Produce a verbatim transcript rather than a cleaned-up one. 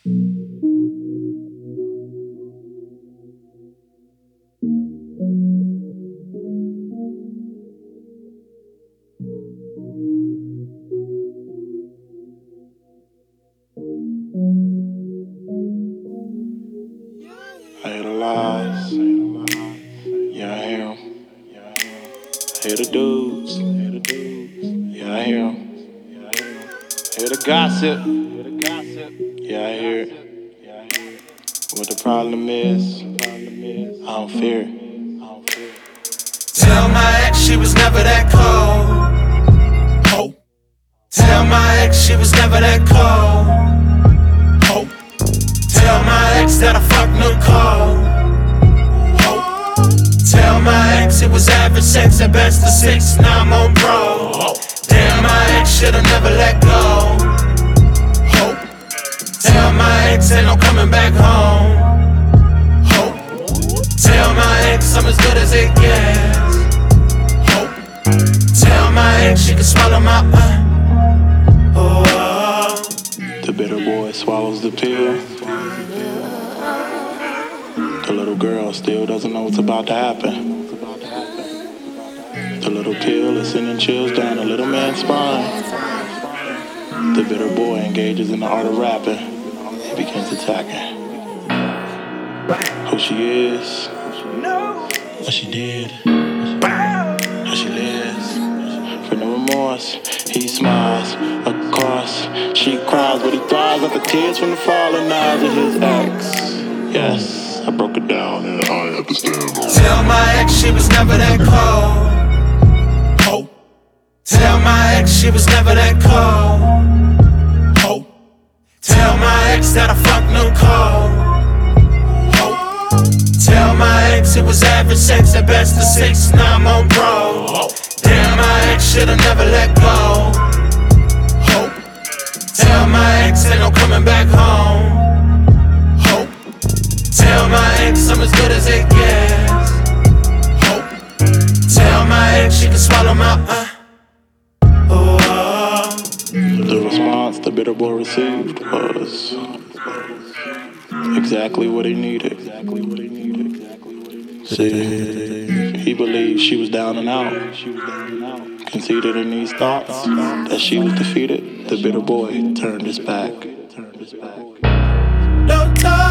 I hear the lies. Yeah, I hear 'em. I hear the dudes. Yeah, I hear 'em. I hear the gossip. Yeah, I hear it. What the problem is, I don't fear it. Tell my ex she was never that cold. Hope. Tell my ex she was never that cold. Hope. Tell my ex that I fuck no cold. Hope. Tell my ex it was average sex at best of six, now I'm on bro. Hope. Damn, my ex should've never let go. Hope. Tell my ex ain't no coming back home. Hope. Tell my ex I'm as good as it gets. Hope. Tell my ex she can swallow my uh. Oh, oh. The bitter boy swallows the pill. The little girl still doesn't know what's about to happen. The little pill is sending chills down the little man's spine. The bitter boy engages in the art of rapping. He begins attacking who she is, what she did, how she lives. For no remorse, he smiles. Of course, she cries, but he thrives at the tears from the falling eyes of his ex. Yes, I broke it down and I understand. Tell my ex she was never that cold. Hope. Tell my ex she was never that cold. Hope. Tell my ex that I fuck no cold. Hope. Tell my ex it was average sex at best of six, now I'm on bro. Hope. Damn, my ex should've never let go. Hope. Tell my ex ain't no coming back home. Hope. Tell my ex I'm as good as it gets. Hope. Tell my ex she can swallow my uh. Oh, oh. The response the bitter boy received was exactly what he needed. See, he believed she was down and out, conceited in these thoughts that she was defeated. The bitter boy turned his back. Don't talk.